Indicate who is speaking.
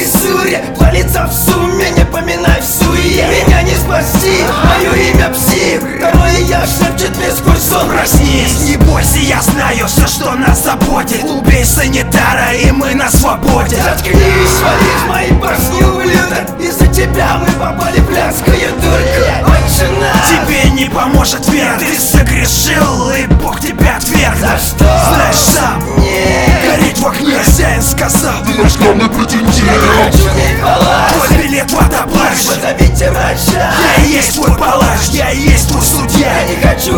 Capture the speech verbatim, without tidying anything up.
Speaker 1: физуре, два лица в сумме, не поминай в суе. Меня не спасти, мое имя псих, второе я шепчет мне сквозь сон.
Speaker 2: Проснись, не бойся, я знаю все, что нас заботит. Убей санитара, и мы на свободе.
Speaker 1: Заткнись, вали в мои башни, ублюдок. Из-за тебя мы попали в блядскую дурку. Отчина,
Speaker 2: тебе не поможет вера. Ты согрешил, и Бог тебя отверг.
Speaker 1: за что?
Speaker 2: Знаешь сам,
Speaker 1: Нет,
Speaker 2: гореть в огне хозяин сказал.
Speaker 3: Ты наш главный претендент.
Speaker 1: хочу не палач.
Speaker 2: Твой билет в водоплащ.
Speaker 1: Позовите врача.
Speaker 2: Я и есть твой палач, я и есть твой судья.
Speaker 1: Я не хочу